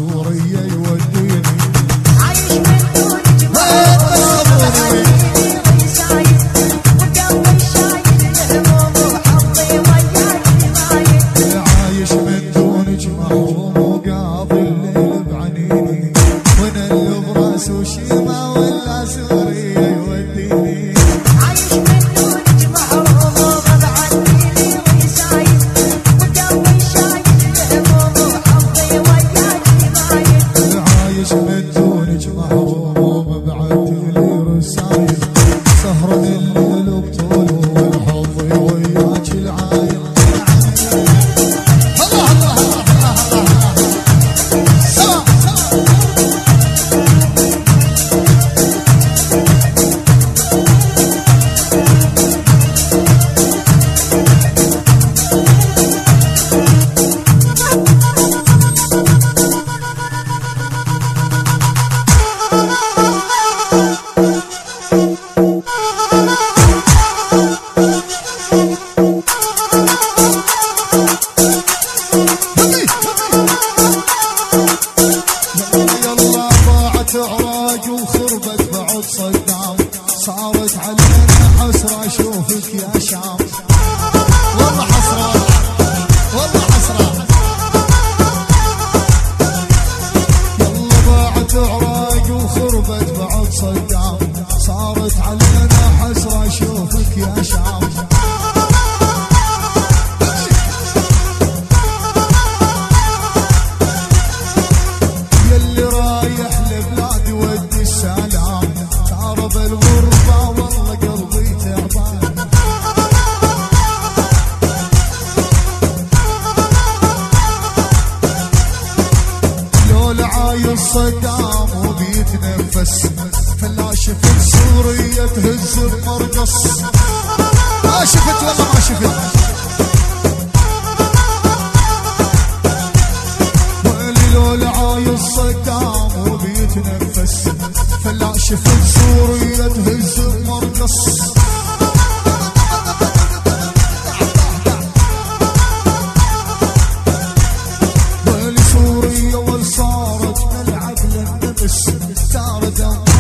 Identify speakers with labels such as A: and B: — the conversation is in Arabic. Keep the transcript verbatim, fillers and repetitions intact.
A: سوريا يوديني
B: عايش من دون جمال سايد وقلبي شايل الهموم وحظي وياك مايل.
A: عايش من دونك محروم وقاضي الليل بعنيني وانا اللي براس وشيمه ولا سوريا يوديني.
B: عايش من دونك محروم وغاب عني وسايد وقلبي شايل الهموم وحظي وياك مايل.
A: عايش من دونك محروم ومبعت لي رسايل سهران الليل بطوله والحظ وياك العايل. الله الله الله الله سوا يلا ضاعت عراق وخربت بعد صدام صارت علينا حسرة اشوفك يا شام. والله حسرة والله حسرة. يلا ضاعت عراق وخربت بعد صدام صارت علينا حسرة اشوفك يا شام. يلي رايح لبلادي ودي السلام تعرض الغربة والله قلبي تعبان. لولا عايل صدام وبيتنفس فلا شفت سوريا تهز بمرقص. ما شفت والله ما شفت. لولا عايل صدام وبيتنفس فلا شفت سوريا تهز بمرقص. ويلي سوريا وصارت ملعب للنفس تاردم